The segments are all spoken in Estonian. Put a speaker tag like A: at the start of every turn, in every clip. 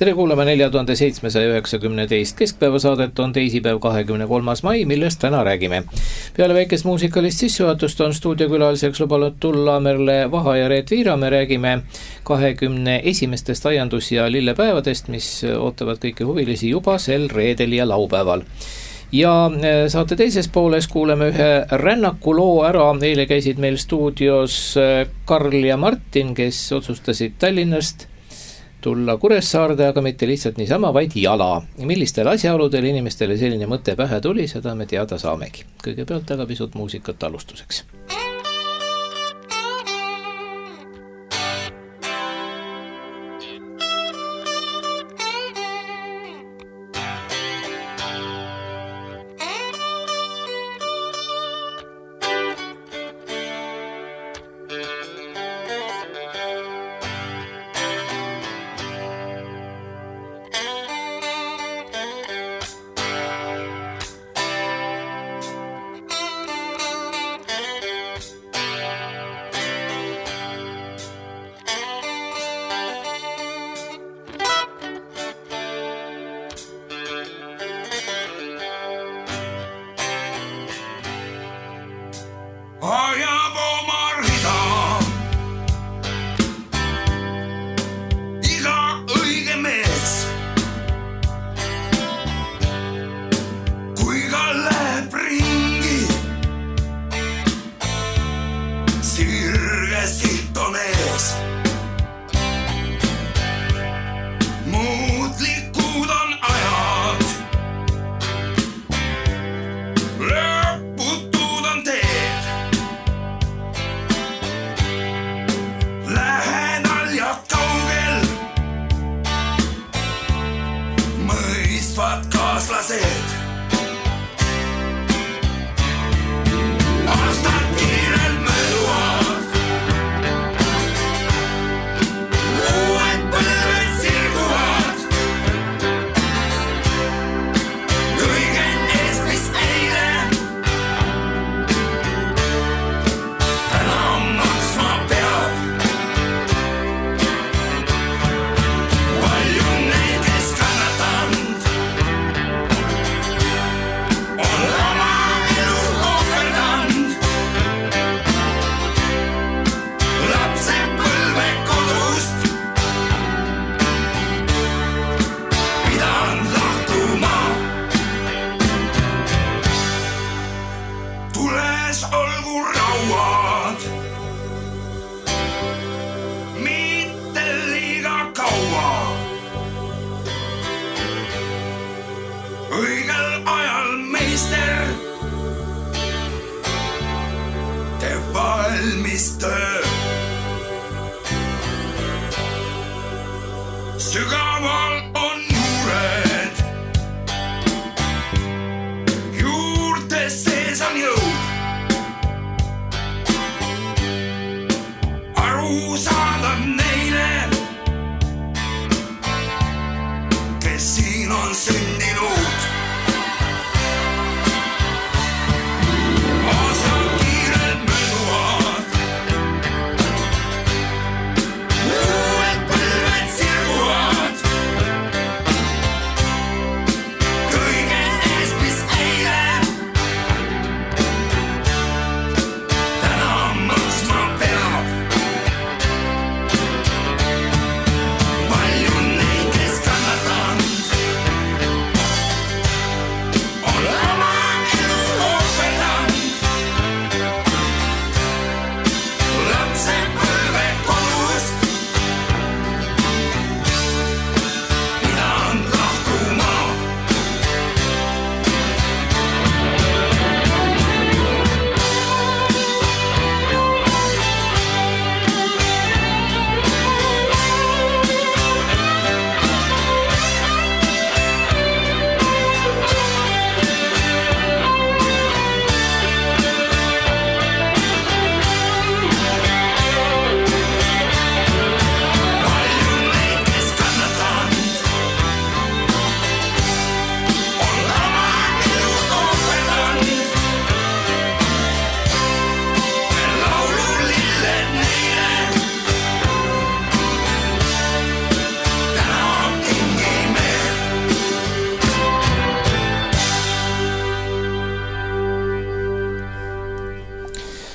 A: Tere kuulama 4792 keskpäevasaadet on teisipäev 23. mai, millest täna räägime. Peale väikest muusikalist sissejuhatust on stuudiokülaliseks lubanud tulla Merle Vaha ja Reet Viira. Me räägime 21. aiandus- ja lillepäevadest, mis ootavad kõiki huvilisi juba sel reedel ja laupäeval. Ja saate teises pooles kuuleme ühe rännaku loo ära. Eile käisid meil stuudios Karl ja Martin, kes otsustasid Tallinnast tulla Kuressaarde, aga mitte lihtsalt niisama, vaid jala. Millistel asjaoludel inimestele selline mõte pähe tuli, seda me teada saamegi. Kõigepealt aga pisut muusikat alustuseks.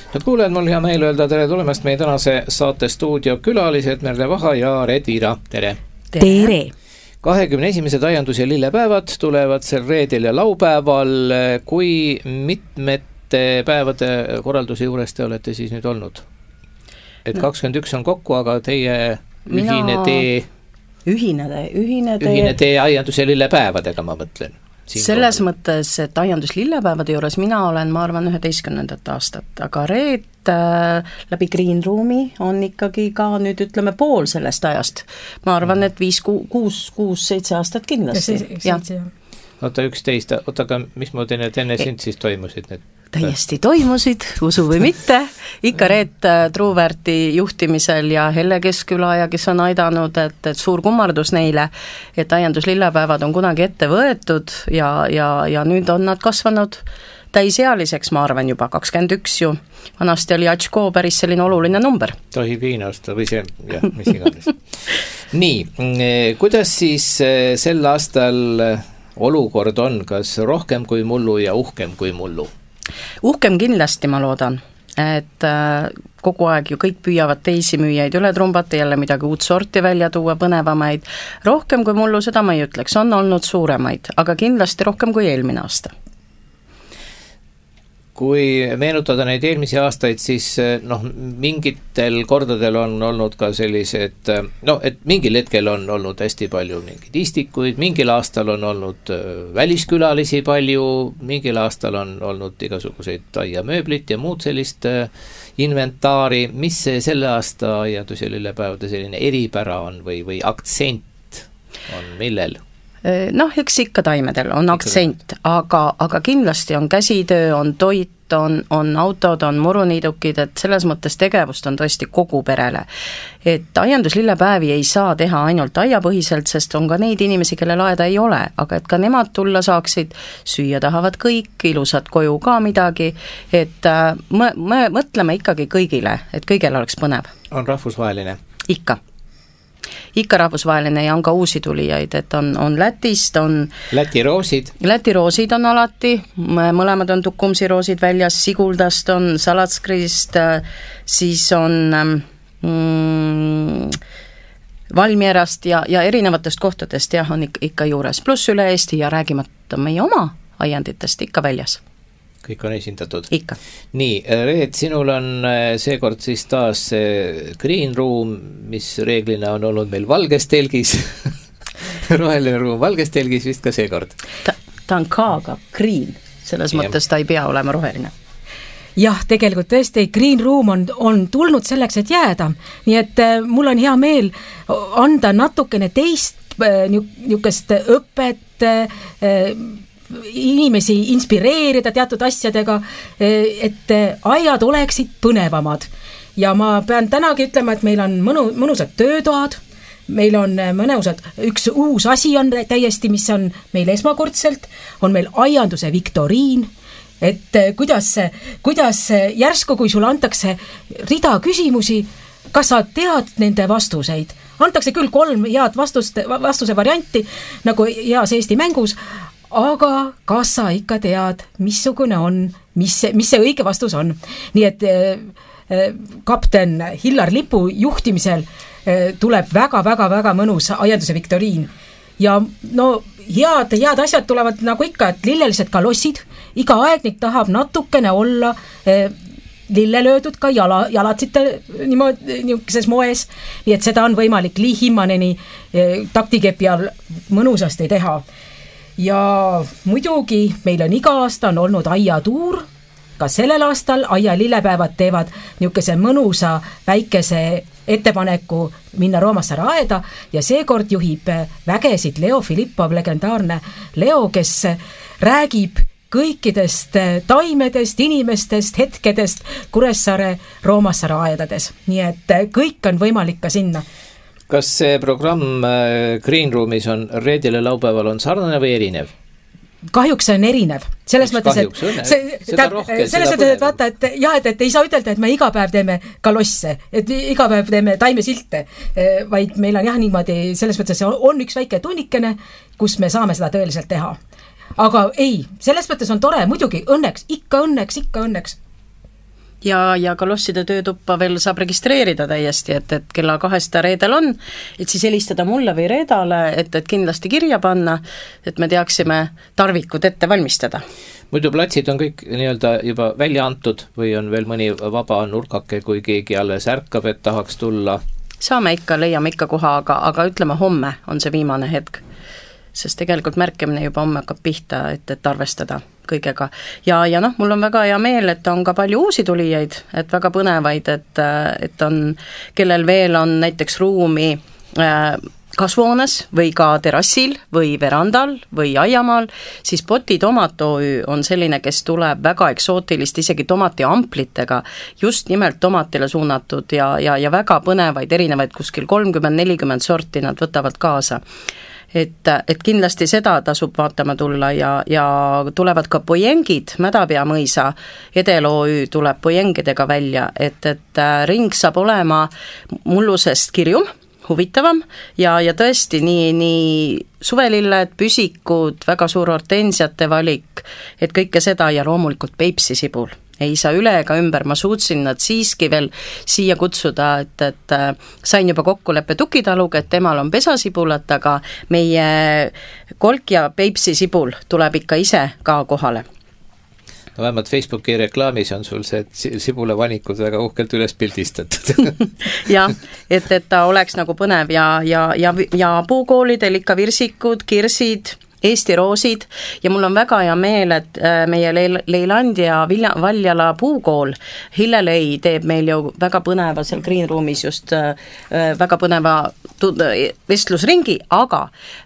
A: Nüüd kuuled, mul hea meel öelda tere tulemast meie tänase saate stuudio külalised Merle Vaha ja Reet Viira. Tere!
B: Tere!
A: 21. aiandus- ja lillepäevad tulevad sel reedel ja laupäeval. Kui mitmete päevade korralduse juures te olete siis nüüd olnud? Et 21 on kokku, aga teie ühine tee aiandus- ja lillepäevadega, ma mõtlen.
B: Selles mõttes, et aiandus lillepäevade juures mina olen, ma arvan, 11. aastat, aga Reet läbi Green Roomi on ikkagi ka nüüd ütleme pool sellest ajast. Ma arvan, et 5-6-7 aastat kindlasti.
A: Oota 11, aga mismoodi need enne sind siis toimusid?
B: Täiesti toimusid, usu või mitte, ikka Reet Truuväärti juhtimisel ja Helle Keskküla, kes on aidanud, et suur kummardus neile, et aiandus lillepäevad on kunagi ette võetud ja nüüd on nad kasvanud täisealiseks, ma arvan juba 21 ju. Vanasti oli Atško päris selline oluline number.
A: Tohib viina osta või see, jah, mis iganes. Nii, kuidas siis sel aastal olukord on, kas rohkem kui mullu ja uhkem kui mullu?
B: Uhkem kindlasti, ma loodan, et kogu aeg ju kõik püüavad teisi müüjaid üle trumbata, jälle midagi uut sorti välja tuua, põnevamaid. Rohkem kui mullu, seda ma ei ütleks, on olnud suuremaid, aga kindlasti rohkem kui eelmine aasta.
A: Kui meenutada neid eelmisi aastaid, siis mingitel kordadel on olnud ka sellised, et mingil hetkel on olnud hästi palju mingeid istikuid, mingil aastal on olnud väliskülalisi palju, mingil aastal on olnud igasuguseid aiamööblit ja muud sellist inventaari. Mis see selle aasta aiandus- ja lillepäevade selline eripära on või aktsent on millel?
B: Eks ikka taimedel on aktsent, aga kindlasti on käsitöö, on toit, on autod, on muruniidukid, et selles mõttes tegevust on tõesti kogu perele. Et aiandus lillepäevi ei saa teha ainult aiapõhiselt, sest on ka neid inimesi, kellel aeda ei ole, aga et ka nemad tulla saaksid, süüa tahavad kõik, ilusad koju ka midagi, et me mõtleme ikkagi kõigile, et kõigil oleks põnev.
A: On rahvusvaheline?
B: Ikka rahvusvaheline ja on ka uusi tulijaid, et on Lätist, on
A: Läti roosid
B: on alati, mõlemad on Tukumsi roosid väljas, Siguldast on, Salatskriist, siis on Valmierast ja erinevatest kohtadest jah, on ikka juures, pluss üle Eesti ja räägimata meie oma aianditest ikka väljas.
A: Kõik on esindatud.
B: Ikka.
A: Nii, Reet, sinul on seekord siis taas Green Room, mis reeglina on olnud meil valges telgis. Roheline ruum valges telgis vist ka seekord.
B: Ta on ka green, selles mõttes ta ei pea olema roheline.
C: Jah, tegelikult tõesti Green Room on tulnud selleks, et jääda. Nii et mul on hea meel anda natukene teist niisugust õpet, inimesi inspireerida teatud asjadega, et aiad oleksid põnevamad. Ja ma pean tänagi ütlema, et meil on mõnusad töötoad, meil on mõnusad, üks uus asi on täiesti, mis on meil esmakordselt, on meil aianduse viktoriin, et kuidas järsku, kui sulle antakse rida küsimusi, kas sa tead nende vastuseid? Antakse küll 3 head vastuse varianti, nagu heas Eesti mängus, aga kas sa ikka tead, missugune on, mis see õige vastus on. Nii et kapten Hillar Lipu juhtimisel tuleb väga mõnus aianduse viktoriin. Ja head asjad tulevad nagu ikka, et lillelised kalossid, iga aegnik tahab natukene olla lille löödud ka jalatsite niisuguses moes, nii et seda on võimalik Lee Himmaneni taktikepi all mõnusasti teha. Ja muidugi meil on iga aasta on olnud aiatuur, ka sellel aastal aia lillepäevad teevad niisuguse mõnusa väikese ettepaneku minna Roomassaare aeda ja seekord juhib vägesid Leo Filippov, legendaarne Leo, kes räägib kõikidest taimedest, inimestest, hetkedest Kuressaare Roomassaare aedades. Nii et kõik on võimalik ka sinna.
A: Kas see programm Green Roomis on reedel ja laupäeval on sarnane või erinev?
C: Kahjuks see on erinev. Selles mõttes, et vaata, et ei saa ütelda, et me iga päev teeme kalosse, et iga päev teeme taimesilte, vaid meil on jah niimoodi, selles mõttes on üks väike tunnikene, kus me saame seda tõeliselt teha. Aga ei, selles mõttes on tore, muidugi õnneks.
B: ja ka losside töötuppa veel saab registreerida täiesti, et kella 2 reedel on, et siis helistada mulle või Reedale, et kindlasti kirja panna, et me teaksime tarvikud ette valmistada.
A: Muidu platsid on kõik nii-öelda juba välja antud või on veel mõni vaba nurkake, kui keegi alles ärkab, et tahaks tulla?
B: Saame ikka, leiame ikka koha, aga ütleme homme on see viimane hetk, sest tegelikult märkimine juba homme hakkab pihta, et arvestada kõigega. Ja mul on väga hea meel, et on ka palju uusi tulijaid, et väga põnevaid, et on, kellel veel on näiteks ruumi kasvuhoones või ka terrassil või verandal või aiamaal, siis Poti Tomat OÜ on selline, kes tuleb väga eksootilist, isegi tomatiamplitega, just nimelt tomatile suunatud ja väga põnevaid, erinevaid kuskil 30-40 sorti nad võtavad kaasa. Et kindlasti seda tasub vaatama tulla ja tulevad ka pojengid, Mädapea mõisa Edel OÜ tuleb pojengidega välja, et ring saab olema mullusest kirjum, huvitavam ja tõesti nii suvelilled, püsikud, väga suur hortensiate valik, et kõike seda ja loomulikult Peipsi sibul. Ei saa üle ega ümber, ma suutsin nad siiski veel siia kutsuda, et sain juba kokkuleppe Tukitaluga, et temal on pesasibulat, aga meie kolk ja Peipsi sibul tuleb ikka ise ka kohale.
A: No vähemalt Facebooki reklaamis on sul see sibulevanikud väga uhkelt üles pildistatud.
B: jah, et ta oleks nagu põnev ja puukoolidel ikka virsikud, kirsid, Eesti roosid ja mul on väga hea meel, et meie Leilandia Valjala puukool Hillelei teeb meil ju väga põneva seal Green Roomis just väga põneva vestlusringi, aga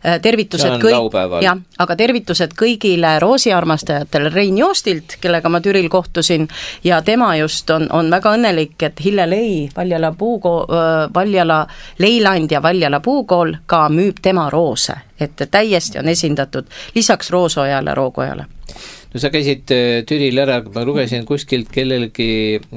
B: tervitused kõigile roosiarmastajatele Rein Joostilt, kellega ma Türil kohtusin ja tema just on väga õnnelik, et Hillelei Valjala Leilandia Valjala puukool ka müüb tema roose, et täiesti on esindatud lisaks Roosojale, Rookojale.
A: No sa käisid Türil ära, ma lugesin kuskilt, kellelgi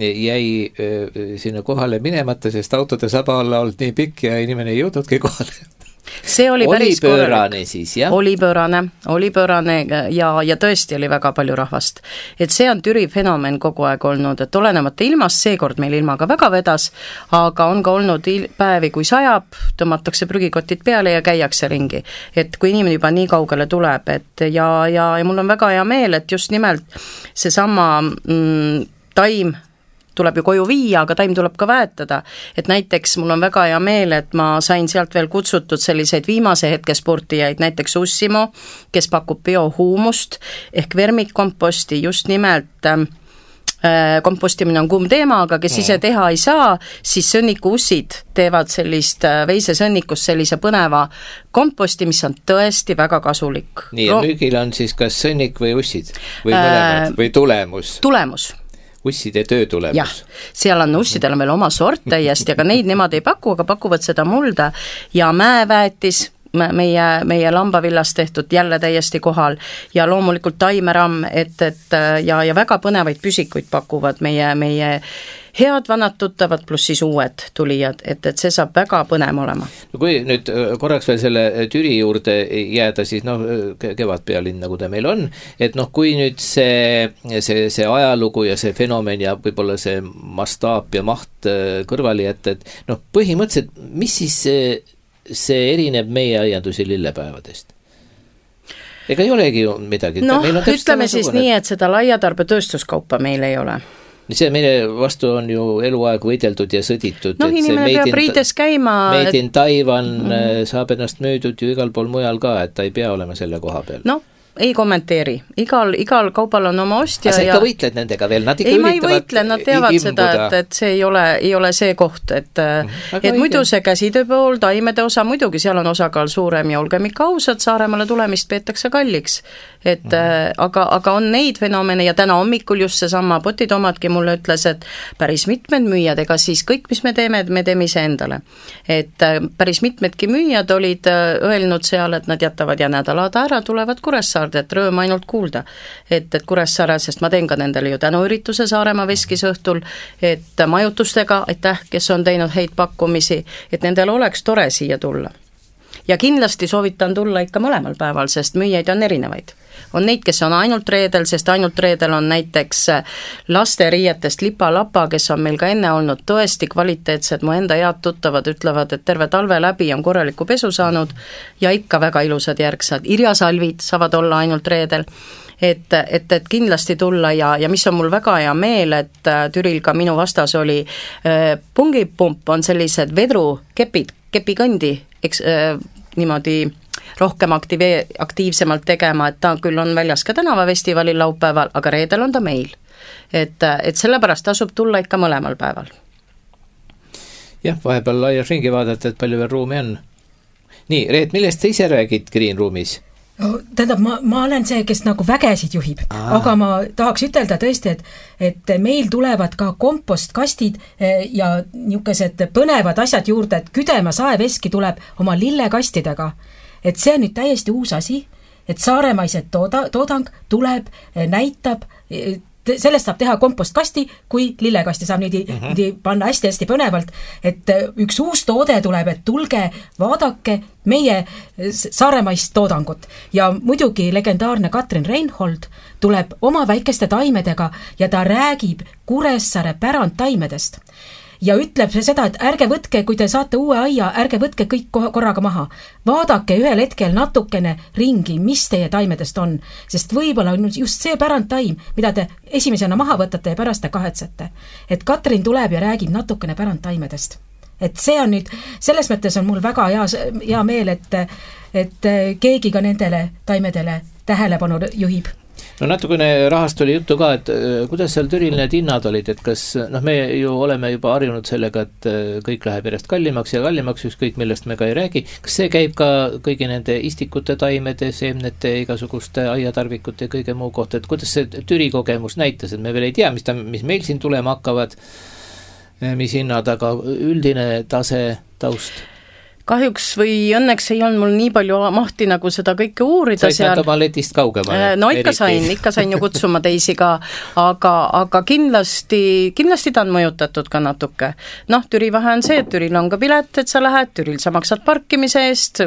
A: jäi sinna kohale minemata, sest autode saba alla olnud nii pikk ja inimene ei jõudnudki kohale.
B: See oli päris
A: pöörane siis, jah?
B: Oli pöörane ja tõesti oli väga palju rahvast. Et see on Türi fenomen kogu aeg olnud, et olenemata ilmast, seekord meil ilma ka väga vedas, aga on ka olnud päevi, kui sajab, tõmmatakse prügikotid peale ja käiakse ringi. Et kui inimene juba nii kaugele tuleb, et ja mul on väga hea meel, et just nimelt seesama taim tuleb ju koju viia, aga taim tuleb ka väetada. Et näiteks mul on väga hea meel, et ma sain sealt veel kutsutud selliseid viimase hetke sportijaid, näiteks Ussimo, kes pakub biohuumust ehk vermikkomposti, just nimelt kompostimine on kuum teema, aga kes ise teha ei saa, siis sõnnikuussid teevad sellist veisesõnnikust sellise põneva komposti, mis on tõesti väga kasulik.
A: Nii, ja müügil on siis kas sõnnik või ussid või mõlemad või tulemus?
B: Tulemus.
A: Usside töötulemus.
B: Jah, seal on ussidel on veel oma sort täiesti, aga neid nemad ei paku, aga pakuvad seda mulda ja mäeväetis, meie lambavillast tehtud jälle täiesti kohal ja loomulikult taimeramm, ja väga põnevaid püsikuid pakuvad meie head vanad tuttavad pluss siis uued tulijad, et see saab väga põnev olema.
A: No kui nüüd korraks veel selle Türi juurde jääda, siis kevadpealinn, nagu ta meil on, et kui nüüd see ajalugu ja see fenomen ja võib-olla see mastaap ja maht kõrvali jätta, et põhimõtteliselt, mis siis see erineb meie aiandusi lillepäevadest? Ega ei olegi ju midagi.
B: Ütleme siis nii, et seda laiatarbe tööstuskaupa meil ei ole.
A: See meile vastu on ju eluaeg võideldud ja sõditud.
B: Inimene peab riides käima.
A: Made in Taiwan saab ennast müüdud ju igal pool mujal ka, et ta ei pea olema selle koha peal.
B: Ei kommenteeri. Igal kaupal on oma ostja.
A: Aga sa ikka võitled nendega veel? Nad ikka
B: ma ei võitle, nad teavad seda, et see ei ole see koht, et muidu see käsitöö pool, taimede osa, muidugi seal on osakaal suurem ja olgem ikka ausad, Saaremaale tulemist peetakse kalliks. Aga on neid fenomene ja täna hommikul just seesama Poti Tomatki mulle ütles, et päris mitmed müüjad, ega siis kõik, mis me teeme ise endale. Et päris mitmedki müüjad olid öelnud seal, et nad jätavad ja nädalada ära, tulevad Kuressaarde, et rõõm ainult kuulda, et Kuressaare, sest ma teen ka nendele ju tänuürituse Saaremaa veskis õhtul, et majutustega, aitäh, kes on teinud häid pakkumisi, et nendel oleks tore siia tulla. Ja kindlasti soovitan tulla ikka mõlemal päeval, sest müüjaid on erinevaid. on neid, kes on ainult reedel, sest ainult reedel on näiteks lasteriietest Lipa-Lapa, kes on meil ka enne olnud tõesti kvaliteetsed, mu enda head tuttavad ütlevad, et terve talve läbi on korraliku pesu saanud ja ikka väga ilusad järgsad. Irjasalvid saavad olla ainult reedel. Et kindlasti tulla ja mis on mul väga hea meel, et Türil ka minu vastas oli pungipump on sellised vedrukepid, kepikõndi niimoodi rohkem aktiivsemalt tegema, et ta küll on väljas ka tänavafestivalil laupäeval, aga reedel on ta meil. Et sellepärast tasub tulla ikka mõlemal päeval.
A: Jah, vahepeal laias ringi vaadata, et palju veel ruumi on. Nii, Reet, millest sa ise räägid Green Roomis?
C: Tähendab, ma olen see, kes nagu vägesid juhib, aga ma tahaks ütelda tõesti, et meil tulevad ka kompostkastid ja niisugused põnevad asjad juurde, et Küdema saeveski tuleb oma lillekastidega. Et see on nüüd täiesti uus asi, et saaremaised toodang tuleb, näitab, sellest saab teha kompostkasti, kui lillekasti saab niidi panna hästi-hästi põnevalt, et üks uus toode tuleb, et tulge, vaadake meie saaremaist toodangut. Ja muidugi legendaarne Katrin Reinhold tuleb oma väikeste taimedega ja ta räägib Kuressaare pärandtaimedest. Ja ütleb seda, et ärge võtke, kui te saate uue aia, ärge võtke kõik korraga maha. Vaadake ühel hetkel natukene ringi, mis teie taimedest on, sest võib-olla on just see pärandtaim, mida te esimesena maha võtate ja pärast te kahetsete. Et Katrin tuleb ja räägib natukene pärandtaimedest. Et see on nüüd, selles mõttes on mul väga hea meel, et keegi ka nendele taimedele tähelepanu juhib.
A: No natukene rahast oli juttu ka, et kuidas seal Türil need hinnad olid, et kas, me ju oleme juba harjunud sellega, et kõik läheb järjest kallimaks ja kallimaks, ükskõik millest me ka ei räägi. Kas see käib ka kõigi nende istikute, taimede, seemnete, igasuguste aiatarvikute ja kõige muu kohta, et kuidas see Türi kogemus näitas, et me veel ei tea, mis meil siin tulema hakkavad, mis hinnad, aga üldine tase, taust?
B: Kahjuks või õnneks ei olnud mul nii palju mahti nagu seda kõike uurida
A: seal. Said oma letist kaugemale?
B: No ikka sain ju kutsuma teisi ka, aga kindlasti ta on mõjutatud ka natuke. Türi vahe on see, et Türil on ka pilet, et sa lähed, Türil sa maksad parkimise eest,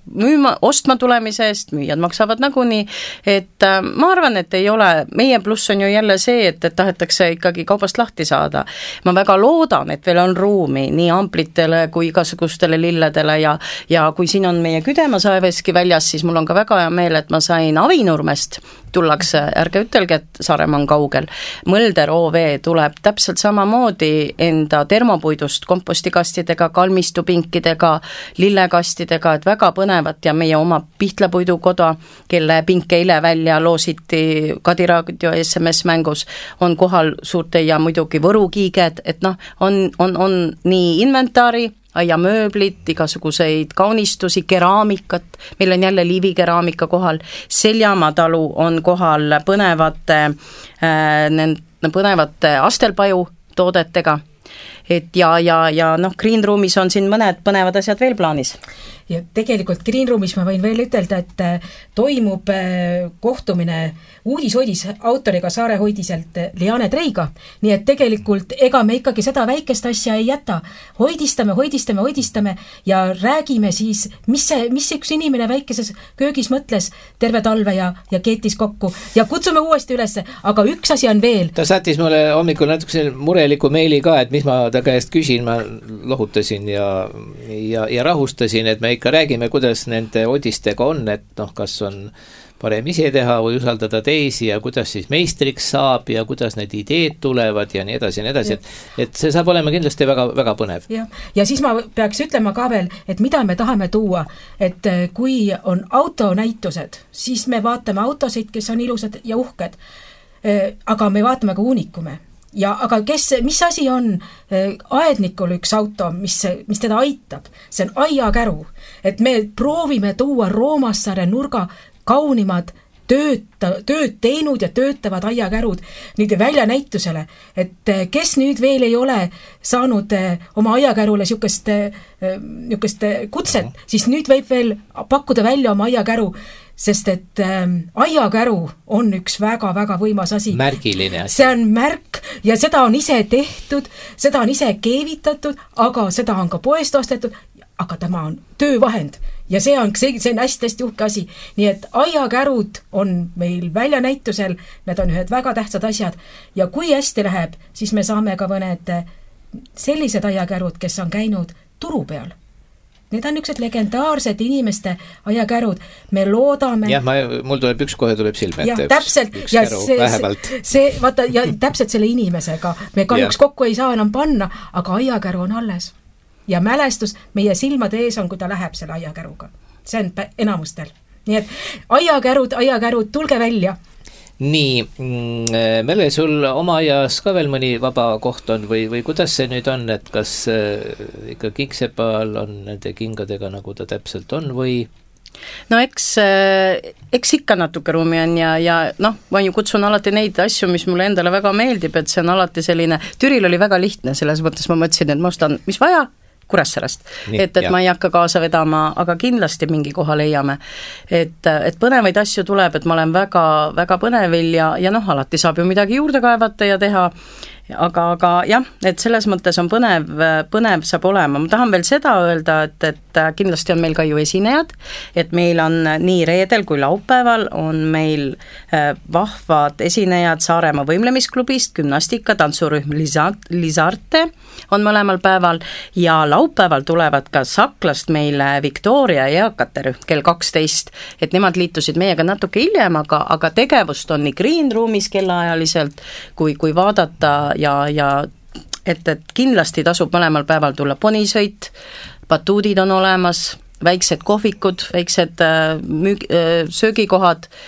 B: ostma tulemise eest, müüjad maksavad nagunii, et ma arvan, et ei ole, meie pluss on ju jälle see, et tahetakse ikkagi kaubast lahti saada. Ma väga loodan, et veel on ruumi nii amplitele kui igasugustele lilledele ja kui siin on meie Küdema saeveski väljas, siis mul on ka väga hea meel, et ma sain Avinurmest, tullakse, ärge ütelge, et Saaremaa on kaugel. Mölder OV tuleb täpselt samamoodi enda termopuidust kompostikastidega, kalmistupinkidega, lillekastidega, et väga põnevat ja meie oma Pihtlapuidukoda, kelle pink eile välja loositi Kadiraadio SMS mängus, on kohal suurte ja muidugi võrukiiged, et on nii inventaari, aiamööblit, igasuguseid kaunistusi, keraamikat, meil on jälle liivikeraamika kohal, Seljamaa talu on kohal põnevate astelpaju toodetega, et ja Green Roomis on siin mõned põnevad asjad veel plaanis.
C: Ja tegelikult Green Roomis ma võin veel ütelda, et toimub kohtumine uudis-hoidis autoriga Saare Hoidiselt Liane Treiga, nii et tegelikult ega me ikkagi seda väikest asja ei jäta. Hoidistame ja räägime siis, mis üks inimene väikeses köögis mõtles terve talve ja keetis kokku ja kutsume uuesti üles, aga üks asi on veel.
A: Ta saatis mulle hommikul natuke mureliku meili ka, et mis ma ta käest küsin, ma lohutasin ja rahustasin, et me ikka räägime, kuidas nende odistega on, et kas on parem ise teha või usaldada teisi ja kuidas siis meistriks saab ja kuidas need ideed tulevad ja nii edasi, et see saab olema kindlasti väga, väga põnev.
C: Ja siis ma peaks ütlema ka veel, et mida me tahame tuua, et kui on autonäitused, siis me vaatame autosid, kes on ilusad ja uhked, aga me vaatame ka uunikume. Aga mis asi on aednikul üks auto, mis teda aitab? See on aiakäru, et me proovime tuua Roomassaare nurga kaunimad tööd teinud ja töötavad aiakärud nüüd väljanäitusele, et kes nüüd veel ei ole saanud oma aiakärule niisugust kutset, siis nüüd võib veel pakkuda välja oma aiakäru, sest et aiakäru on üks väga-väga võimas asi.
A: Märgiline asi.
C: See on märk ja seda on ise tehtud, seda on ise keevitatud, aga seda on ka poest ostetud, aga tema on töövahend ja see on hästi-hästi uhke asi. Nii et aiakärud on meil väljanäitusel, need on ühed väga tähtsad asjad ja kui hästi läheb, siis me saame ka mõned sellised aiakärud, kes on käinud turu peal. Need on niisugused legendaarsed inimeste aiakärud. Me loodame...
A: Jah, mul tuleb üks kohe tuleb silme ette.
C: Ja, täpselt.
A: Üks käru
C: vaata, ja täpselt selle inimesega. Me kahjuks kokku ei saa enam panna, aga aiakäru on alles. Ja mälestus meie silmade ees on, kui ta läheb selle aiakäruga. See on enamustel. Nii et aiakärud, tulge välja.
A: Nii, Mele, sul oma aias ka veel mõni vaba koht on või kuidas see nüüd on, et kas ikka Kingsepaal on nende kingadega nagu ta täpselt on või?
B: No eks ikka natuke ruumi on ja noh, ma ju kutsun alati neid asju, mis mulle endale väga meeldib, et see on alati selline, Türil oli väga lihtne, selles mõttes ma mõtlesin, et ma ostan, mis vaja, Kuressaarast, et ma ei hakka kaasa vedama, aga kindlasti mingi koha leiame, et põnevaid asju tuleb, et ma olen väga, väga põnevil ja noh, alati saab ju midagi juurde kaevata ja teha, aga jah, et selles mõttes on põnev saab olema. Ma tahan veel seda öelda, et kindlasti on meil ka ju esinejad, et meil on nii reedel kui laupäeval on meil vahvad esinejad Saaremaa võimlemisklubist, gümnastika, tantsurühm Lisarte on mõlemal päeval ja laupäeval tulevad ka Saklast meile Victoria eakate rühm kell 12, et nemad liitusid meiega natuke hiljem, aga tegevust on nii Green Roomis kellaajaliselt, kui vaadata ja et kindlasti tasub mõlemal päeval tulla ponisõit, batuudid on olemas, väiksed kohvikud, väiksed söögikohad,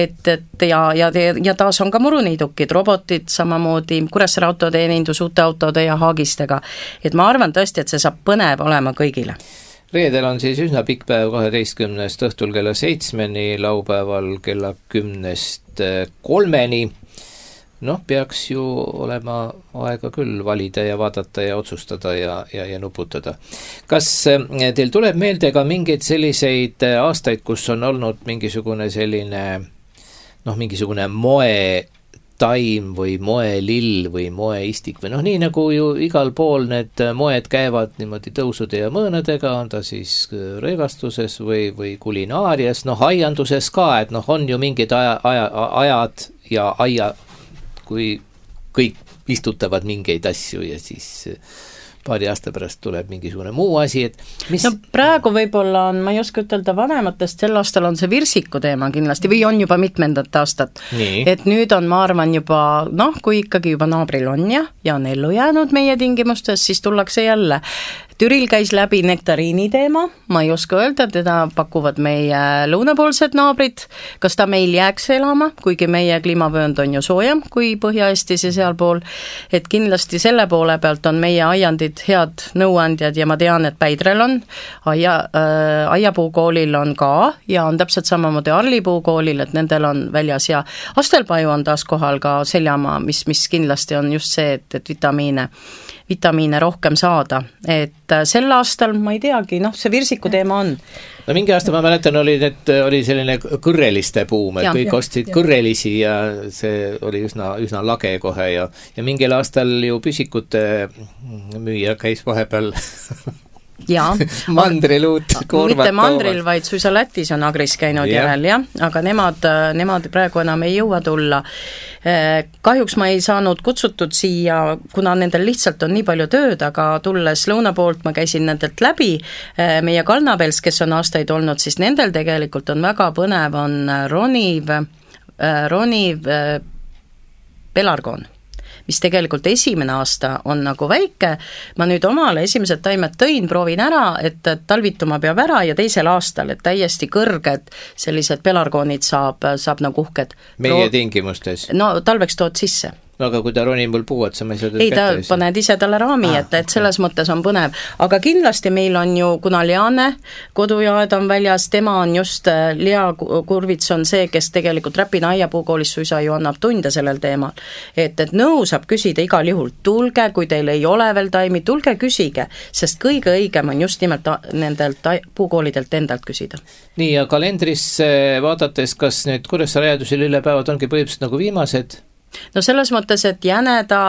B: ja taas on ka muruniidukid, robotid samamoodi, Kuressaare autoteenindus uute autode ja haagistega, et ma arvan tõesti, et see saab põnev olema kõigile.
A: Reedel on siis üsna pikk päev 12. õhtul kella 7-ni, laupäeval kella 10-st 3-ni. Noh, peaks ju olema aega küll valida ja vaadata ja otsustada ja nuputada. Kas teil tuleb meelde ka mingeid selliseid aastaid, kus on olnud mingisugune selline, mingisugune moetaim või moelill või moeistik või nii nagu ju igal pool need moed käivad niimoodi tõusude ja mõõnadega, on ta siis rõivastuses või kulinaarias, aianduses ka, et on ju mingid ajad ja kui kõik istutavad mingeid asju ja siis paari aasta pärast tuleb mingisugune muu asi, et mis... No
B: praegu võib-olla on, ma ei oska ütelda vanematest, sel aastal on see virsiku teema kindlasti või on juba mitmendat aastat. Nii. Et nüüd on, ma arvan, juba, kui ikkagi juba naabril on ja on ellu jäänud meie tingimustes, siis tullakse jälle. Türil käis läbi nektariini teema, ma ei oska öelda, teda pakuvad meie lõunapoolsed naabrid, kas ta meil jääks elama, kuigi meie kliimavöönd on ju soojem kui Põhja-Eestis ja sealpool, et kindlasti selle poole pealt on meie aiandid head nõuandjad ja ma tean, et Päidrel on, Aiapuukoolil on ka ja on täpselt samamoodi Arlipuukoolil, et nendel on väljas ja Astelpaju on taas kohal ka Seljamaa, mis kindlasti on just see, et vitamiine rohkem saada, et sel aastal ma ei teagi, see virsiku teema on.
A: No mingi aasta ma mäletan, oli selline kõrreliste buum, et kõik ostsid kõrrelisi ja see oli üsna lage kohe ja mingil aastal ju püsikute müüja käis vahepeal mandriluut koormat.
B: Mitte mandril, vaid suisa Lätis on Agris käinud järel, aga nemad praegu enam ei jõua tulla. Kahjuks ma ei saanud kutsutud siia, kuna nendel lihtsalt on nii palju tööd, aga tulles lõuna poolt ma käisin nendelt läbi, meie Kalnapels, kes on aastaid olnud, siis nendel tegelikult on väga põnev, on roniv pelargoon, mis tegelikult esimene aasta on nagu väike, ma nüüd omale esimesed taimed tõin, proovin ära, et talvituma peab ära ja teisel aastal, et täiesti kõrged sellised pelargoonid saab nagu uhked.
A: Meie tingimustes?
B: No talveks tood sisse.
A: No aga kui ta ronib mul puuatsa, ma ei saa
B: ei, ta paned ise talle raami, et selles mõttes on põnev. Aga kindlasti meil on ju, kuna Liane kodujaed on väljas, tema on just, Lea Kurvits on see, kes tegelikult Räpina Aiapuukoolis suisa ju annab tunde sellel teemal. Et nõu saab küsida igal juhul, tulge, kui teil ei ole veel taimi, tulge küsige, sest kõige õigem on just nimelt nendelt puukoolidelt endalt küsida.
A: Nii, ja kalendris vaadates, kas need Kuressaare Aianduse lillepäevad ongi põhimõtteliselt nagu viimased?
B: No selles mõttes, et Jäneda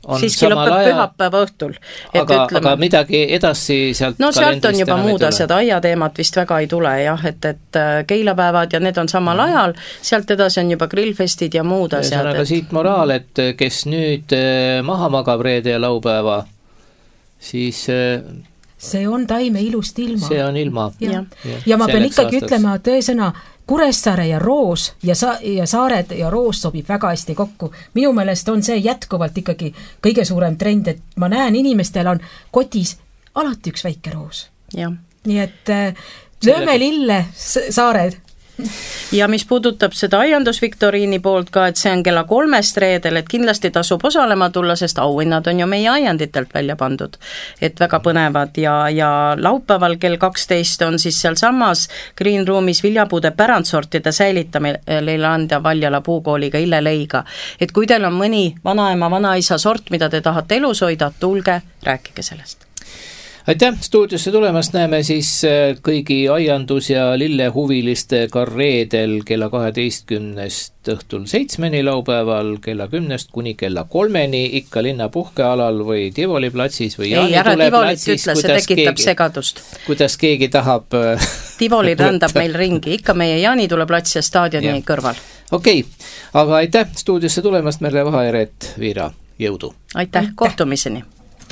A: on
B: siiski
A: samal
B: lõpeb
A: ajal.
B: pühapäeva õhtul.
A: Aga midagi edasi sealt
B: no sealt on juba muud asjad, aiateemat vist väga ei tule jah, et keilapäevad ja need on samal ajal, sealt edasi on juba grillfestid ja muud asjad.
A: Aga siit moraal, et kes nüüd maha magab reede ja laupäeva, siis
C: see on taime ilust ilma.
A: See on ilma.
C: Ja ma pean ikkagi ütlema tõesõna, Kuressaare ja Roos ja Saared ja Roos sobib väga hästi kokku. Minu meelest on see jätkuvalt ikkagi kõige suurem trend, et ma näen, inimestel on kotis alati üks väike roos.
B: Ja.
C: Nii et lööme lille Saared.
B: Ja mis puudutab seda aiandusviktoriini poolt ka, et see on kella 3 reedel, et kindlasti tasub osalema tulla, sest auhinnad on ju meie aianditelt välja pandud, et väga põnevad ja laupäeval kell 12 on siis seal samas Green Roomis viljapuude pärandsortide säilitamine Leilanda Valjala puukooliga Illeleiga, et kui teil on mõni vanaema, vanaisa sort, mida te tahate elus hoida, tulge, rääkige sellest.
A: Aitäh, stuudiosse tulemast näeme siis kõigi aiandus- ja lillehuvilistega reedel kella 12 õhtul 7 laupäeval, kella 10 kuni kella 3 ikka linna puhkealal või Tivoli platsis või
B: ei, ära Tivolit ütle, see tekitab segadust.
A: Kuidas keegi tahab
B: Tivoli rändab meil ringi, ikka meie Jaanitule plats ja staadioni kõrval.
A: Okei, aga aitäh stuudiosse tulemast, Merle Vaha ja Reet Viira, jõudu!
B: Aitäh, kohtumiseni!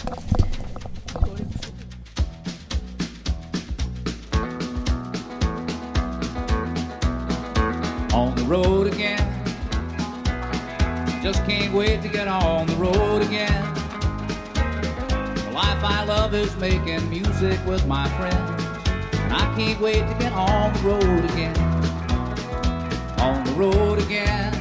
D: On the road again, just can't wait to get on the road again. The life I love is making music with my friends, and I can't wait to get on the road again. On the road again,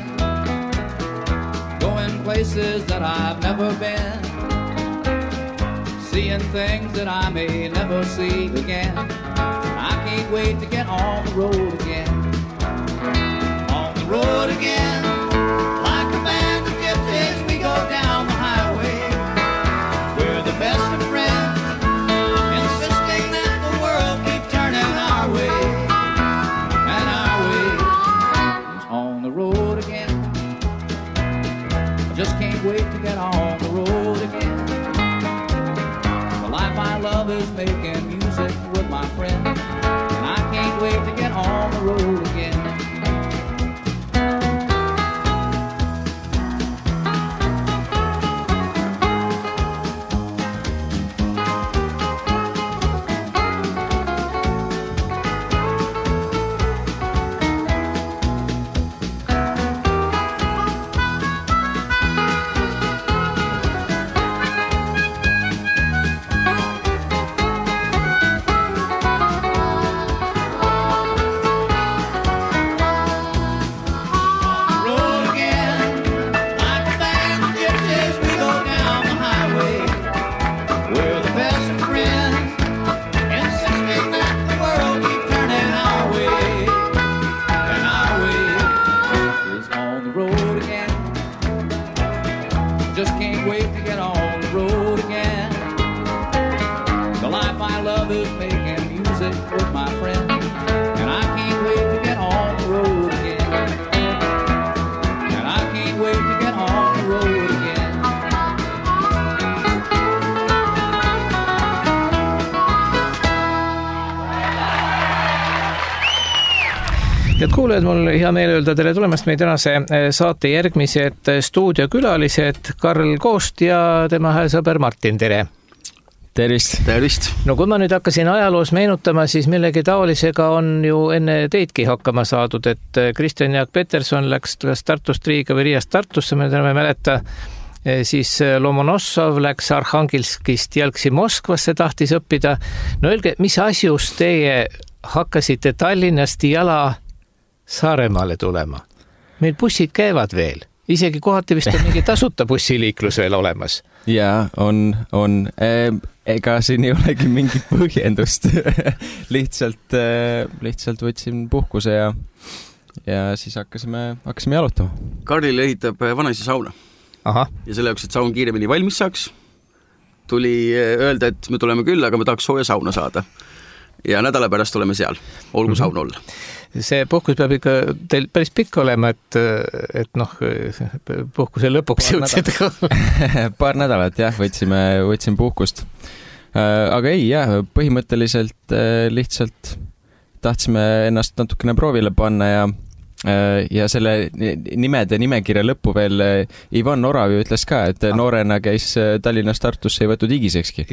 D: going places that I've never been, seeing things that I may never see again. I can't wait to get on the road again. Road again, like a band of gypsies, we go down the highway. We're the best of friends, insisting that the world keep turning our way. And our way is on the road again. I just can't wait to get on the road again. The life I love is making music with my friends, and I can't wait to get on the road again.
A: Head kuulajad, mul hea meel öelda tere tulemast meie tänase saate järgmised stuudiokülalised Karl Koost ja tema hea sõber Martin, tere!
E: Tervist! Tervist!
A: No kui ma nüüd hakkasin ajaloos meenutama, siis millegi taolisega on ju enne teidki hakkama saadud, et Kristjan Jaak Peterson läks Tartust Riiga või Riiast Tartusse, me täna ei mäleta, siis Lomonossov läks Arhangelskist jalgsi Moskvasse, tahtis õppida. No öelge, mis asjus teie hakkasite Tallinnast jala Saaremaale tulema? Meil bussid käivad veel. Isegi kohati vist on mingi tasuta bussiliiklus veel olemas.
E: Jaa, on. Ega siin ei olegi mingit põhjendust. lihtsalt võtsin puhkuse ja siis hakkasime jalutama.
F: Karlil ehitab vanaisa sauna.
A: Aha.
F: Ja selle jaoks, et saun kiiremini valmis saaks, tuli öelda, et me tuleme küll, aga me tahaks sooja sauna saada. ja nädala pärast oleme seal, olgu saun olla.
A: See puhkus peab ikka teil päris pikk olema, et noh, puhkuse lõpuks jõudsid ka.
E: Paar nädalat jah, võtsime puhkust. Aga ei jah, põhimõtteliselt lihtsalt tahtsime ennast natukene proovile panna ja selle nimede nimekirja lõppu veel Ivan Orav ütles ka, et noorena käis Tallinnast Tartusse ei võtnud higisekski.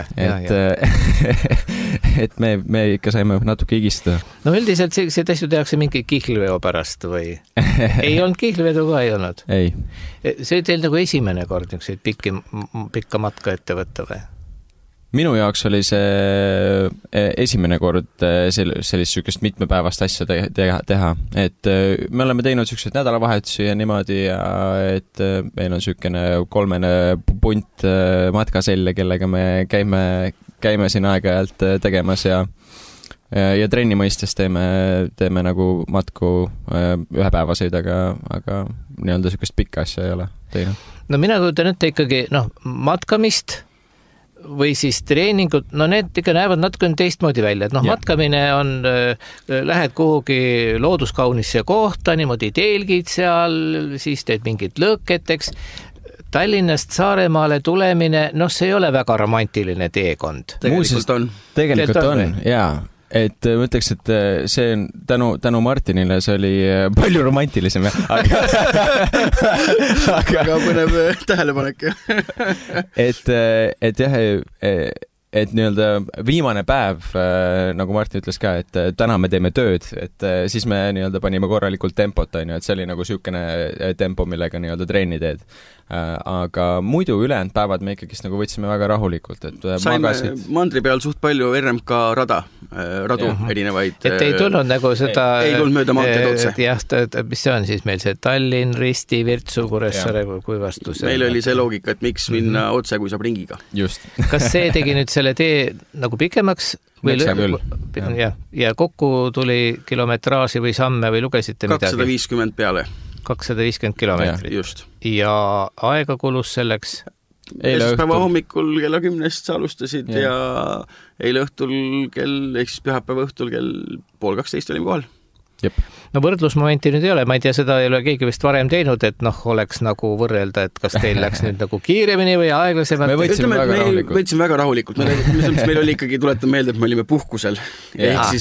E: Et me ikka saime natuke higistada.
A: No üldiselt sellised asju tehakse mingi kihlveo pärast või? Ei olnud kihlvedu ka, ei olnud?
E: Ei.
A: See teil nagu esimene kord pikka matka ette võtta või?
E: Minu jaoks oli see esimene kord sellist sükest mitmepäevast asja teha, et me oleme teinud sükseid nädalavahetusi ja niimoodi, et meil on sükene 3 punt matkaselle, kellega me käime siin aeg-ajalt tegemas ja trenni mõistes teeme nagu matku ühepäevaseid, aga nii-öelda sükest pikka asja ei ole teinud. No
A: mina kujutan ette ikkagi matkamist või siis treeningud, no need ikka näevad natuke teistmoodi välja, et matkamine on, lähed kuhugi looduskaunisse kohta, niimoodi telgid seal, siis teed mingid lõõketeks. Tallinnast Saaremaale tulemine, see ei ole väga romantiline teekond.
E: Tegelikult on, jaa. Et mõtleks, et see on tänu Martinile, see oli palju romantilisem.
F: Aga põnev tähelepanek.
E: Et jah, et nii-öelda viimane päev, nagu Martin ütles ka, et täna me teeme tööd, et siis me nii-öelda panime korralikult tempot, et see oli nagu sükene tempo, millega nii-öelda treeni teed. Aga muidu ülejäänud päevad me ikkagist nagu võtsime väga rahulikult, et
F: saime mandri peal suht palju RMK radu erinevaid.
A: Et ei tulnud nagu seda...
F: Ei tulnud mööda maanteed otse.
A: Jah, mis see on siis meil see Tallinn, Risti, Virtsu, Kuressaare kui vastus?
F: Meil oli see loogika, et miks minna otse, kui saab ringiga.
E: Just.
A: Kas see tegi nüüd selle tee nagu pikemaks? Ja kokku tuli kilometraaži või samme või lugesite midagi?
F: 250 peale. 250
A: kilomeetrit.
F: Just.
A: Ja aega kulus selleks?
F: Esmaspäeva hommikul kella 10 alustasid ja eile õhtul ehk siis pühapäeva õhtul kell 11:30 olime kohal.
E: Jep.
A: No võrdlusmomenti nüüd ei ole, ma ei tea, seda ei ole keegi vist varem teinud, et oleks nagu võrrelda, et kas teil läks nüüd nagu kiiremini või aeglasemalt.
E: Me võtsime
F: väga rahulikult. Meil oli ikkagi, tuletan meelde, et me olime puhkusel. Ehk siis,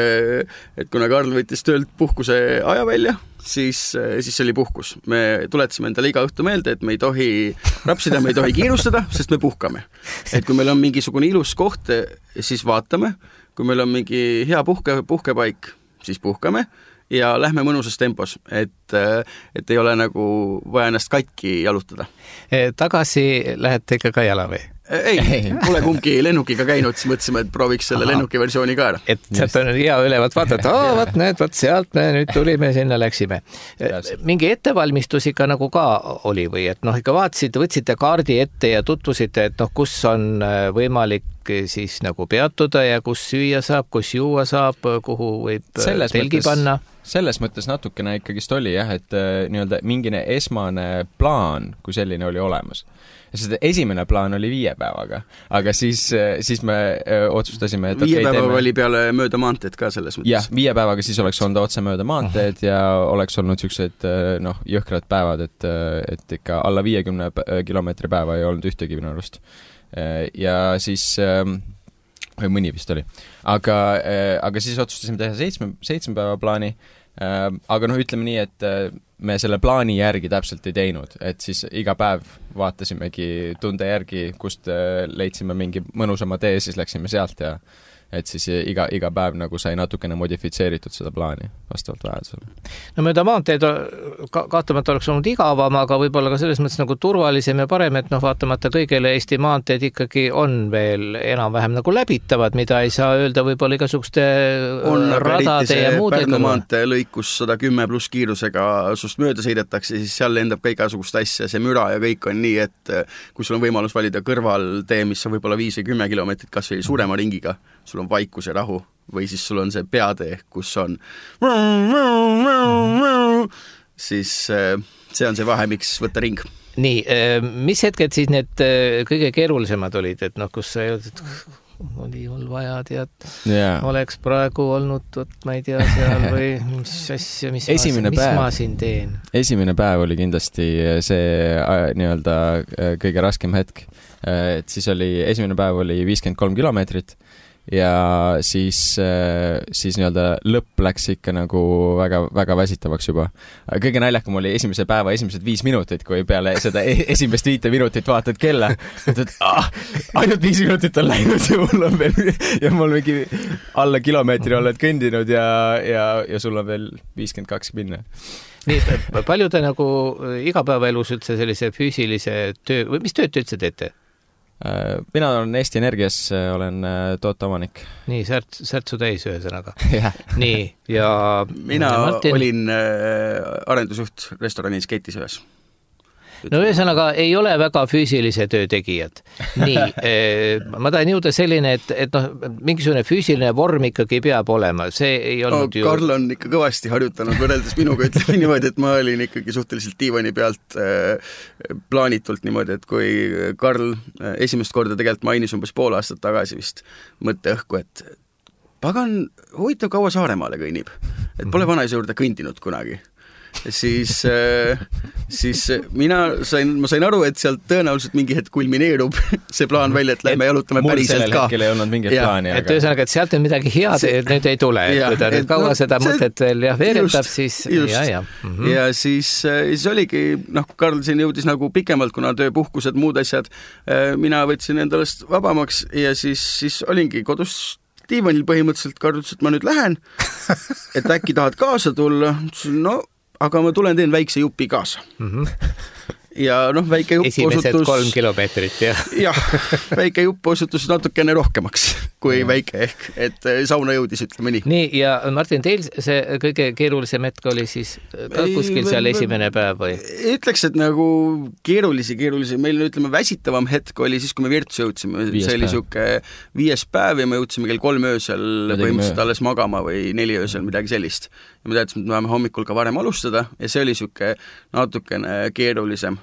F: et kuna Karl võttis töölt puhkuse aja välja, siis oli puhkus. Me tuletasime endale iga õhtu meelde, et me ei tohi rapsida, me ei tohi kiirustada, sest me puhkame. Et kui meil on mingisugune ilus koht, siis vaatame. Kui meil on mingi hea puhkepaik, siis puhkame ja lähme mõnusas tempos, et ei ole nagu vaja ennast katki jalutada.
A: Tagasi lähete ikka ka jala või?
F: Ei, pole kumbki lennukiga käinud, siis mõtlesime, et prooviks selle lennuki versiooni ka ära.
A: Et sealt on hea ülevat vaadata, sealt me nüüd tulime, sinna läksime. Mingi ettevalmistus ikka nagu ka oli või, et ikka võtsite kaardi ette ja tutvusite, et kus on võimalik siis nagu peatuda ja kus süüa saab, kus juua saab, kuhu võib telgi panna?
E: Selles mõttes natukene ikkagist oli jah, et nii-öelda mingine esmane plaan, kui selline oli olemas. Esimene plaan oli 5 päevaga, aga siis me otsustasime, et
F: 5 päeva oli peale mööda maanteed ka selles mõttes.
E: Jah, 5 päevaga siis oleks olnud otse mööda maanteed ja oleks olnud sellised jõhkrad päevad, et ikka alla 50 kilomeetri päeva ei olnud ühtegi minu arust. Ja siis või mõni vist oli. Aga siis otsustasime teha 7 päeva plaani. Aga ütleme nii, et me selle plaani järgi täpselt ei teinud, et siis iga päev vaatasimegi tunde järgi, kust leidsime mingi mõnusama tee, siis läksime sealt ja et siis iga päev nagu sai natukene modifitseeritud seda plaani vastavalt vajadusele. No
A: mööda maanteed kahtlemata oleks olnud igavam, aga võib-olla ka selles mõttes nagu turvalisem ja parem, et vaatamata kõigele Eesti maanteed ikkagi on veel enam-vähem nagu läbitavad, mida ei saa öelda võib-olla igasuguste radade ja muudega.
F: Pärnu maantee lõikus 110+ kiirusega sust mööda sõidetakse, siis seal lendab ka igasugust asja, see müra ja kõik on nii, et kui sul on võimalus valida kõrvaltee, mis on võib-olla 5 või 10 kilomeetrit kas või suurema ringiga, sul on vaikus ja rahu, või siis sul on see peatee, kus on siis see on see vahe, miks võtta ring.
A: Nii, mis hetked siis need kõige keerulisemad olid, et kus sa jõudsid oli mul vaja, oleks praegu olnud, ma ei tea, seal või mis asja, mis ma siin teen.
E: Esimene päev oli kindlasti see nii-öelda kõige raskem hetk. Et siis esimene päev oli 53 kilomeetrit ja siis nii-öelda lõpp läks ikka nagu väga, väga väsitavaks juba. Kõige naljakam oli esimese päeva esimesed 5 minutit, kui peale seda esimest 5 minutit vaatad kella, et ainult 5 minutit on läinud ja mul on veel, ja mul mingi alla kilomeetri oled kõndinud ja sul on veel 52 minna.
A: Nii, palju te nagu igapäevaelus üldse sellise füüsilise töö, või mis tööd te üldse teete?
E: Mina olen Eesti Energias, olen tooteomanik.
A: Nii, särtsu täis ühesõnaga. Nii, ja
F: mina olin arendusjuht restoranis Ketis ühes.
A: No ühesõnaga ei ole väga füüsilise töö tegijad. Nii, ma tahan jõuda selline, et mingisugune füüsiline vorm ikkagi peab olema. See ei olnud ju...
F: Karl on ikka kõvasti harjutanud võrreldes minuga, ütleme niimoodi, et ma olin ikkagi suhteliselt diivani pealt plaanitult niimoodi, et kui Karl esimest korda tegelikult mainis umbes pool aastat tagasi vist mõtteõhku, et pagan, huvitav kaua Saaremaale kõnnib, et pole vanaisa juurde kõndinud kunagi. Siis ma sain aru, et sealt tõenäoliselt mingi hetk kulmineerub see plaan välja, et lähme jalutame päriselt ka.
E: Mul sellel hetkel ei olnud mingit plaani.
A: Et ühesõnaga, et sealt on midagi head, et nüüd ei tule. Kui ta nüüd kaua seda mõtet veel veeretab, siis...
F: Ja siis oligi, Karl siin jõudis nagu pikemalt, kuna tööpuhkused, muud asjad, mina võtsin endalast vabamaks ja siis olingi kodus diivanil põhimõtteliselt, Karl ütles, et ma nüüd lähen, et äkki tahad kaasa tulla, aga ma tulen teen väikse jupi kaasa. Ja väike jupp
A: esimesed 3 kilomeetrit, jah.
F: Jah, väike jupp osutus natukene rohkemaks kui väike ehk, et sauna jõudis, ütleme nii.
A: Nii, ja Martin, teil see kõige keerulisem hetk oli siis ka kuskil seal esimene päev või?
F: Ütleks, et nagu keerulisi. Meil ütleme väsitavam hetk oli siis, kui me Virtsu jõudsime. See oli siuke 5. päev ja me jõudsime kell 3 öösel põhimõtteliselt alles magama või 4 öösel, midagi sellist. Ja me teadsime, et me võime hommikul ka varem alustada ja see oli siuke natukene keerulisem.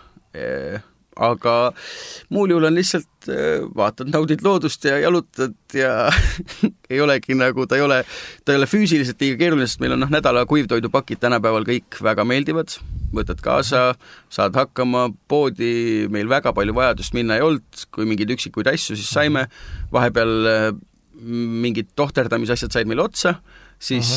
F: Aga muul juhul on lihtsalt vaatad, naudid loodust ja jalutad ja ei olegi nagu, ta ei ole füüsiliselt liiga keeruline, sest meil on nädala kuivtoidupakid tänapäeval kõik väga meeldivad, võtad kaasa, saad hakkama, poodi meil väga palju vajadust minna ei olnud, kui mingid üksikuid asju siis saime, vahepeal mingid tohterdamisasjad said meil otsa, siis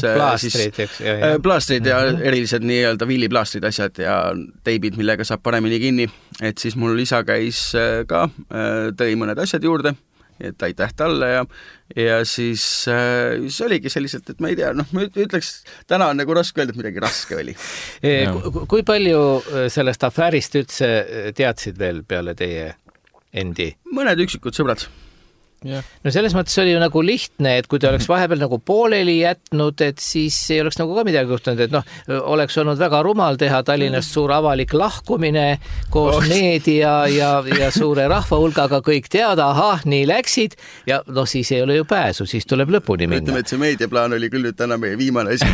F: plaastrid ja erilised nii-öelda villiplaastrid asjad ja teibid, millega saab paremini kinni, et siis mul isa käis ka, tõi mõned asjad juurde, et aitäh talle ja siis oligi selliselt, et ma ei tea, ma ütleks, täna on nagu raske öelda, et midagi raske oli.
A: Kui palju sellest afäärist üldse teadsid veel peale teie endi?
F: Mõned üksikud sõbrad.
A: Yeah. No selles mõttes oli ju nagu lihtne, et kui ta oleks vahepeal nagu pooleli jätnud, et siis ei oleks nagu ka midagi juhtunud, et oleks olnud väga rumal teha Tallinnast suur avalik lahkumine koos meedia ja suure rahva hulgaga kõik teada, nii läksid ja siis ei ole ju pääsu, siis tuleb lõpuni minna.
F: Ütleme, et see meediaplaan oli küll nüüd täna meie viimane asi.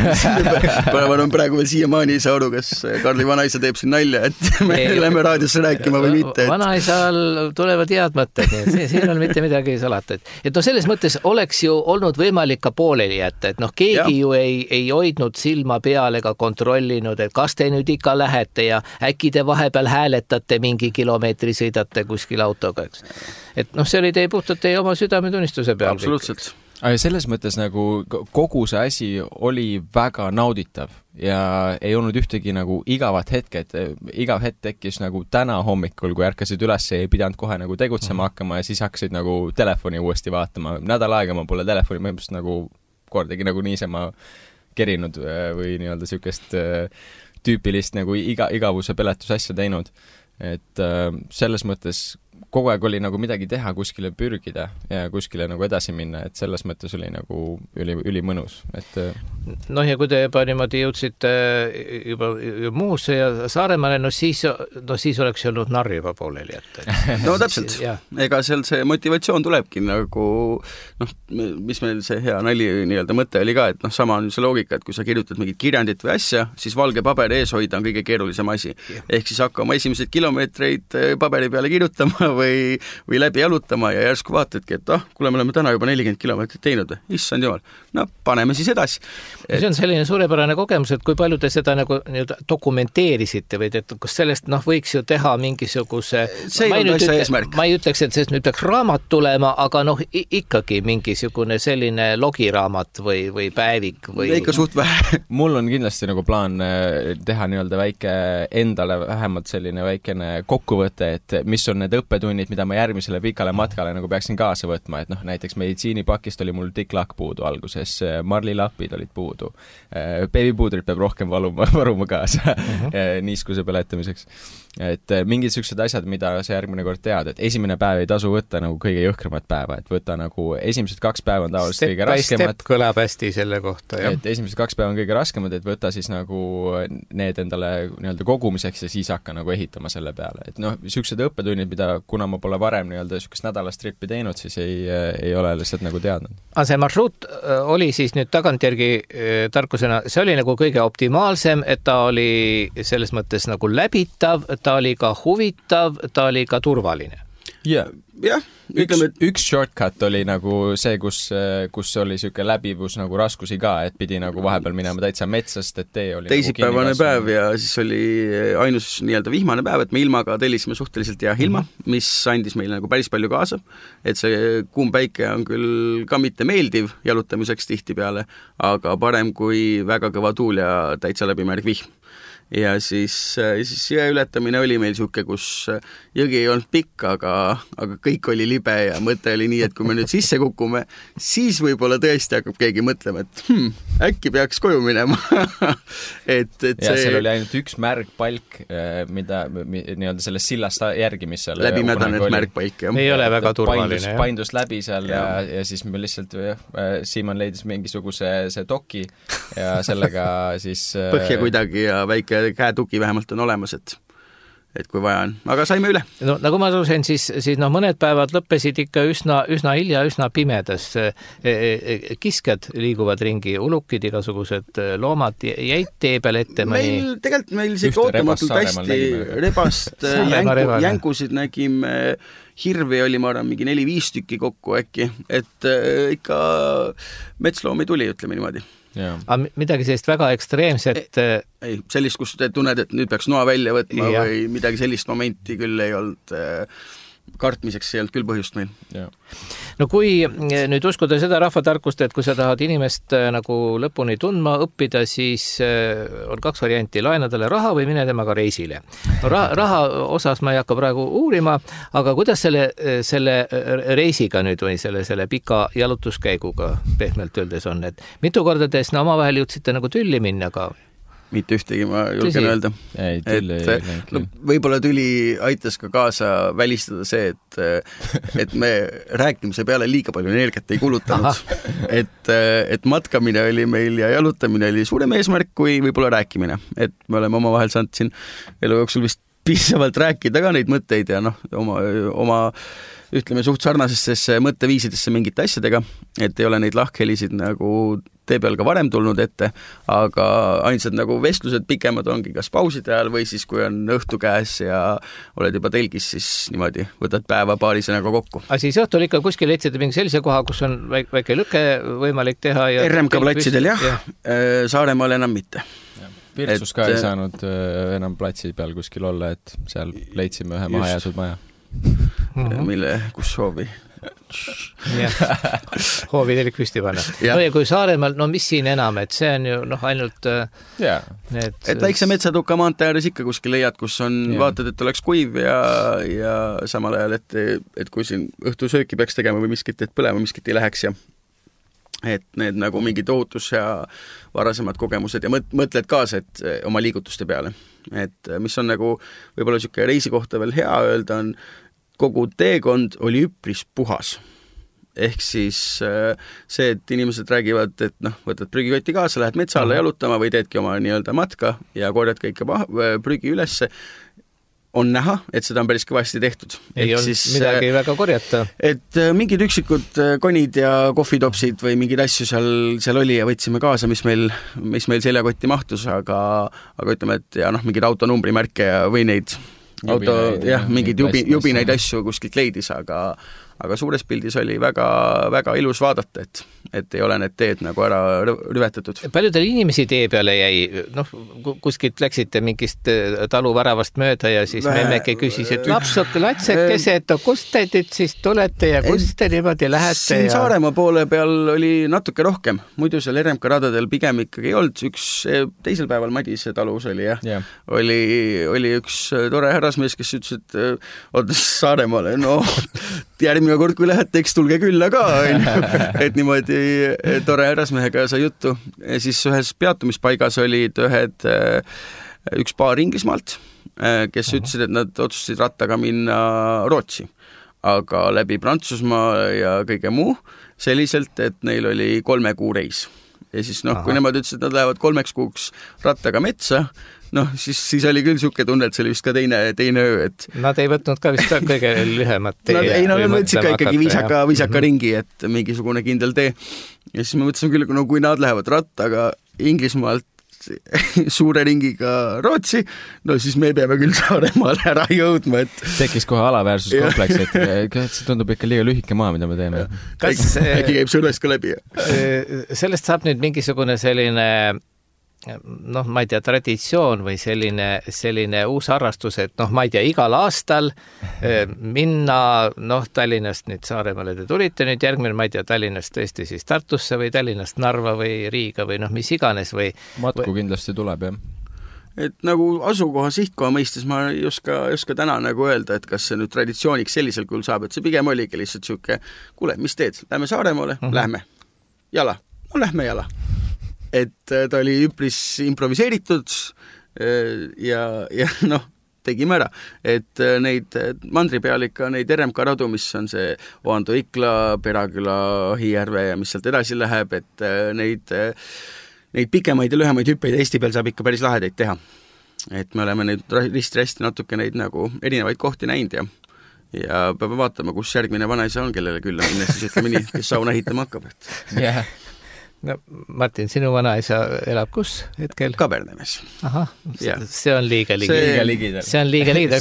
F: Ma on praegu veel siiamaani ei saa aru, kas Karli vanaisa teeb siin nalja, et me lähme raadiosse rääkima või mitte.
A: Vanaisal tulevad head mõtted, siin on mitte midagi salata. Et selles mõttes oleks ju olnud võimalik ka pooleli jätta, et keegi ju ei hoidnud silma peal ega kontrollinud, et kas te nüüd ikka lähete ja äkki te vahepeal hääletate mingi kilomeetri sõidate kuskil autoga, eks. Et see oli puhtalt teie oma südametunnistuse peal.
F: Absoluutselt.
E: Aga selles mõttes nagu kogu see asi oli väga nauditav ja ei olnud ühtegi nagu igavat hetke, et igav hetk tekkis nagu täna hommikul, kui ärkasid üles ja ei pidanud kohe nagu tegutsema hakkama ja siis hakkasid nagu telefoni uuesti vaatama. Nädal aega ma pole telefoni mõjumust nagu kordagi nagu niisama kerinud või nii-öelda siukest tüüpilist nagu igavuse peletusasja teinud. Et selles mõttes kogu aeg oli nagu midagi teha, kuskile pürgida ja kuskile nagu edasi minna, et selles mõttes oli nagu üli mõnus. Et...
A: ja kui te juba niimoodi jõudsite juba muusse ja Saaremaale, siis oleks olnud narr juba pooleli.
F: No täpselt. Ega seal see motivatsioon tulebki nagu, mis meil see hea nali nii-öelda mõte oli ka, et sama on see loogika, et kui sa kirjutad mingit kirjandit või asja, siis valge paber ees hoida on kõige keerulisem asi. Ehk siis hakka oma esimesed kilomeetreid paberi peale kirjutama või läbi jalutama ja järsku vaatadki, et kuule, me oleme täna juba 40 kilomeetrit teinud, issand jumal, no paneme siis edasi.
A: See on selline suurepärane kogemus, et kui palju te seda nagu dokumenteerisite või et kas sellest võiks ju teha mingisuguse ma ei ütleks, et sellest nüüd peaks raamat tulema, aga ikkagi mingisugune selline logiraamat või päevik või
F: ikka suht vähe.
E: Mul on kindlasti nagu plaan teha nii-öelda väike endale vähemalt selline väikene kokkuvõte, et mis on need õppetunnid, mida ma järgmisele pikale matkale nagu peaksin kaasa võtma, et näiteks meditsiinipakist oli mul tikk-lakk puudu alguses, marlilapid olid puudu, beebipuudrit peab rohkem varuma kaasa niiskuse põletamiseks. Et mingid sellised asjad, mida sa järgmine kord tead, et esimene päev ei tasu võtta nagu kõige jõhkramat päeva, et võtta nagu esimesed 2 päeva on tavaliselt kõige raskemad.
A: Step kõlab hästi selle kohta, jah.
E: Et esimesed 2 päeva on kõige raskemad, et võtta siis nagu need endale nii-öelda kogumiseks ja siis hakka nagu ehitama selle peale. Et sellised õppetunnid, mida kuna ma pole varem nii-öelda sellisest nädalastrippi teinud, siis ei ole lihtsalt nagu teadnud.
A: Aga see marsruut oli siis nüüd tagantjärgi tarkusena, see oli nagu kõige optimaalsem, et ta oli selles mõttes nagu läbitav, ta oli ka huvitav, ta oli ka turvaline.
F: Jah,
E: üks shortcut oli nagu see, kus oli siuke läbivus nagu raskusi ka, et pidi nagu vahepeal minema täitsa metsast, et tee oli
F: teisipäevane nagu päev ja siis oli ainus nii-öelda vihmane päev, et me ilmaga tellisime suhteliselt hea ilma, mis andis meile nagu päris palju kaasa, et see kuum päike on küll ka mitte meeldiv jalutamiseks tihtipeale, aga parem kui väga kõva tuul ja täitsa läbimärg vihm. Ja siis jõe ületamine oli meil siuke, kus jõgi ei olnud pikk, aga kõik oli libe ja mõte oli nii, et kui me nüüd sisse kukume, siis võib-olla tõesti hakkab keegi mõtlema, et äkki peaks koju minema.
E: ja seal oli ainult üks märgpalk, mida nii-öelda sellest sillast järgi, mis seal
F: läbimädanenud märgpalk, jah.
A: Ei ole väga turvaline.
E: Paindus läbi seal ja siis me lihtsalt Siimann leidis mingisuguse see doki ja sellega siis
F: põhja kuidagi ja väike käetuki vähemalt on olemas, et kui vaja on. Aga saime üle.
A: No, nagu ma sain, siis mõned päevad lõppesid ikka üsna hilja, üsna pimedas. Kiskjad liiguvad ringi, ulukid, igasugused loomad jäid tee peal ette.
F: Tegelikult meil isegi ootamatult hästi rebast jänkusid nägime, hirvi oli, ma arvan, mingi 4-5 tükki kokku äkki, et ikka metsloomi tuli, ütleme niimoodi.
A: Aga midagi sellist väga ekstreemset
F: ei, sellist, kus te tunned, et nüüd peaks noa välja võtma või midagi sellist momenti küll ei olnud kartmiseks, ei olnud küll põhjust meil.
A: No kui nüüd uskuda seda rahvatarkust, et kui sa tahad inimest nagu lõpuni tundma õppida, siis on 2 varianti, laena talle raha või mine temaga reisile. No raha osas ma ei hakka praegu uurima, aga kuidas selle reisiga nüüd või selle pika jalutuskäiguga pehmelt öeldes on, et mitu korda te omavahel jõudsite nagu tülli minna ka?
F: Mitte ühtegi, ma julgen öelda. Võib-olla tüli aitas ka kaasa välistada see, et me rääkimise peale liiga palju energiat ei kulutanud. Et matkamine oli meil ja jalutamine oli suurem eesmärk kui võib-olla rääkimine. Et me oleme omavahel saanud siin elu jooksul vist piisavalt rääkida ka neid mõtteid ja oma ütleme suht sarnasesse mõtteviisidesse mingite asjadega, et ei ole neid lahkhelisid nagu tee peal ka varem tulnud ette, aga ainsad nagu vestlused pikemad ongi kas pauside ajal või siis kui on õhtu käes ja oled juba telgis, siis niimoodi võtad päeva paari sõnaga kokku.
A: Aga siis õhtul ikka kuskil leidsite mingi sellise koha, kus on väike lüke võimalik teha ja
F: RMK platsidel jah. Saaremaal enam mitte.
E: Virtsus ka ei saanud enam platsi peal kuskil olla, et seal leidsime ühe mahajäetud maja.
F: Mille, kus hoovi?
A: Hoovi telik püsti panna. No ja kui Saaremaal, no mis siin enam, et see on ju ainult need...
F: Et väikse metsatuka maante ääres ikka kuskil leiad, kus on vaatad, et oleks kuiv ja samal ajal, et kui siin õhtu sööki peaks tegema või miskit, et põlema miskit ei läheks ja et need nagu mingid ohutus ja varasemad kogemused ja mõtled kaasa, et oma liigutuste peale. Et mis on nagu võib-olla selline reisi kohta veel hea öelda, on kogu teekond oli üpris puhas. Ehk siis see, et inimesed räägivad, et võtad prügikotti kaasa, lähed metsa alla jalutama või teedki oma nii-öelda matka ja korjad kõike prügi ülesse, on näha, et seda on päris kõvasti tehtud.
A: Ei olnud midagi väga korjata.
F: Et mingid üksikud konid ja kohvitopsid või mingid asju seal oli ja võtsime kaasa, mis meil seljakotti mahtus, aga ütleme, et ja mingid autonumbrimärke ja või neid mingeid jubinaid asju kuskilt leidis, aga suures pildis oli väga, väga ilus vaadata, et ei ole need teed nagu ära rüvetatud.
A: Palju teil inimesi tee peale jäi? Kuskilt läksite mingist taluväravast mööda ja siis memmeke küsis, et lapsekesed, kust te nüüd siis tulete ja kust te niimoodi lähete?
F: Siin Saaremaa poole peal oli natuke rohkem, muidu seal RMK radadel pigem ikkagi ei olnud, teisel päeval Madise talus oli oli üks tore härrasmees, kes ütles, et ootas Saaremaale, järgmine kord, kui lähete, eks tulge külla ka, et niimoodi tore härrasmehega sai juttu. Ja siis ühes peatumispaigas olid üks paar Inglismaalt, kes ütlesid, et nad otsustasid rattaga minna Rootsi, aga läbi Prantsusmaa ja kõige muu selliselt, et neil oli 3 kuu reis. Ja siis kui nemad ütlesid, et nad lähevad 3 kuuks rattaga metsa, siis oli küll siuke tunne, et see oli vist ka teine öö, et
A: nad ei võtnud ka vist kõige lühemat tee.
F: Nad võtsid ka ikkagi viisaka ringi, et mingisugune kindel tee. Ja siis me mõtlesime küll, kui nad lähevad rattaga Inglismaalt suure ringiga Rootsi, siis me peame küll Saaremaale ära jõudma, et
E: tekkis kohe alaväärsuskompleks, et see tundub ikka liiga lühike maa, mida me teeme.
F: Äkki käib sõrvest ka läbi.
A: Sellest saab nüüd mingisugune selline ma ei tea, traditsioon või selline uus harrastus, et ma ei tea, igal aastal minna, Tallinnast nüüd Saaremaale te tulite, nüüd järgmine, ma ei tea, Tallinnast tõesti siis Tartusse või Tallinnast Narva või Riiga või mis iganes või
E: matku kindlasti tuleb, jah.
F: Et nagu asukoha sihtkoha mõistes ma ei oska täna nagu öelda, et kas see nüüd traditsiooniks sellisel kujul saab, et see pigem oligi lihtsalt siuke, kuule, mis teed? Lähme Saaremaale? Lähme. Jala? Lähme jala. Et ta oli üpris improviseeritud ja tegime ära. Et neid mandri peal ikka neid RMK radu, mis on see Oando Ikla, Peraküla, Hiijärve ja mis sealt edasi läheb, et neid pikemaid ja lühemaid hüppeid Eesti peal saab ikka päris lahedaid teha. Et me oleme neid risti natuke neid nagu erinevaid kohti näinud ja peame vaatama, kus järgmine vanaisa on, kellele külla minna, siis ütleme nii, kes sauna ehitama hakkab.
A: Yeah. Martin, sinu vanaisa elab kus hetkel?
F: Kabernemes.
A: Ahah, see on liiga ligi. See on liiga ligi.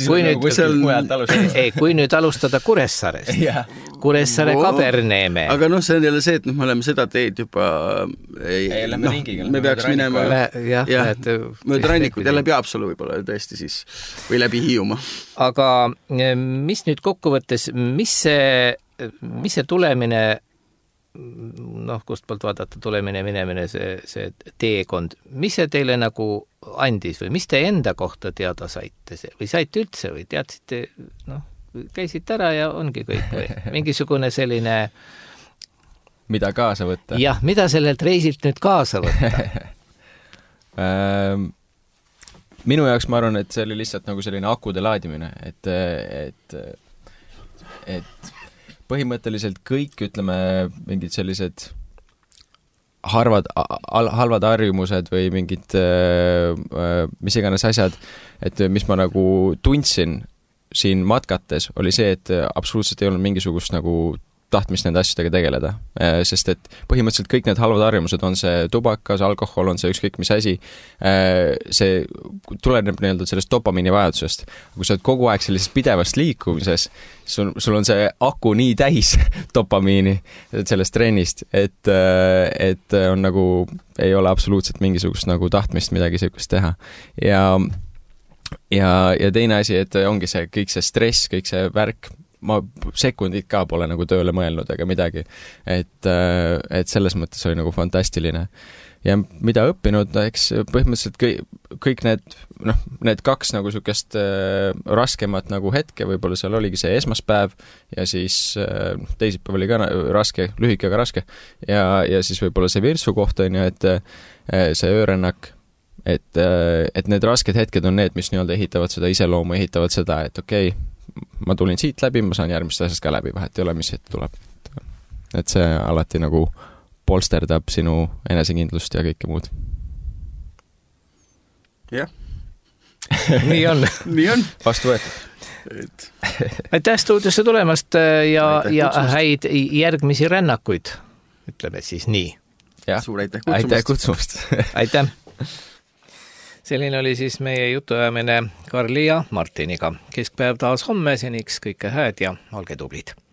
A: Kui nüüd alustada Kuressaarest. Kuressaare Kaberneme.
F: Aga see on jälle see, et me oleme seda teed juba me peaks minema mööda rannikut ja läbi Haapsalu võib-olla tõesti siis või läbi Hiiumaa.
A: Aga mis nüüd kokkuvõttes, mis see tulemine kust poolt vaadata tulemine, minemine, see teekond, mis see teile nagu andis või mis te enda kohta teada saite või saite üldse või teadsite, käisite ära ja ongi kõik või mingisugune selline
E: mida kaasa võtta?
A: Jah, mida sellelt reisilt nüüd kaasa võtta?
E: Minu jaoks ma arvan, et see oli lihtsalt nagu selline akude laadimine, et põhimõtteliselt kõik, ütleme, mingid sellised halvad harjumused või mingid mis iganes asjad, et mis ma nagu tundsin siin matkates, oli see, et absoluutselt ei olnud mingisugust nagu tahtmist nende asjadega tegeleda, sest et põhimõtteliselt kõik need halvad harjumused, on see tubakas, alkohol, on see ükskõik mis asi, see tuleneb nii-öelda sellest dopamiini vajadusest. Kui sa oled kogu aeg sellises pidevast liikumises, sul on see aku nii täis dopamiini sellest trennist, et on nagu, ei ole absoluutselt mingisugust nagu tahtmist midagi sellist teha. Ja teine asi, et ongi see kõik see stress, kõik see värk, ma sekundid ka pole nagu tööle mõelnud ega midagi, et selles mõttes oli nagu fantastiline. Ja mida õppinud, eks põhimõtteliselt kõik need kaks nagu sükest raskemat nagu hetke, võib-olla seal oligi see esmaspäev ja siis teisipäev oli ka raske, lühike, aga raske ja siis võib-olla see Virtsu koht on ju, et see öörännak, et need rasked hetked on need, mis nii-öelda ehitavad seda iseloomu, ehitavad seda, et okei, ma tulin siit läbi, ma saan järgmist asjast ka läbi, vahet ei ole, mis ette tuleb. Et see alati nagu polsterdab sinu enesekindlust ja kõike muud.
F: Jah.
A: Nii on.
F: Nii on.
E: Vastu võetud.
A: Aitäh stuudiosse tulemast ja häid järgmisi rännakuid, ütleme siis nii.
F: Suur aitäh kutsumast.
A: Aitäh. selline oli siis meie jutuajamine Karli ja Martiniga. Keskpäev taas homme, seniks kõike hääd ja olge tublid!